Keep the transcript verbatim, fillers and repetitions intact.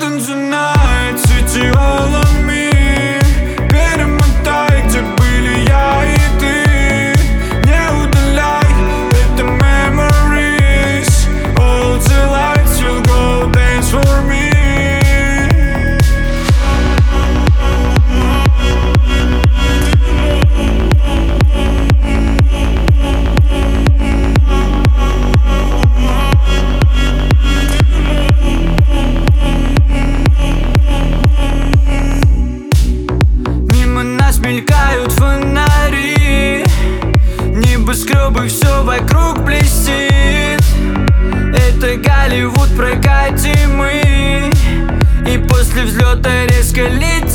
London tonight, city all on me. Перемотай, где были я и ты. Не удаляй, это memories. All the lights will go dance for me. Мелькают фонари, небоскребы, все вокруг блестит. Это Голливуд, прокатим мы, и после взлета резко летим.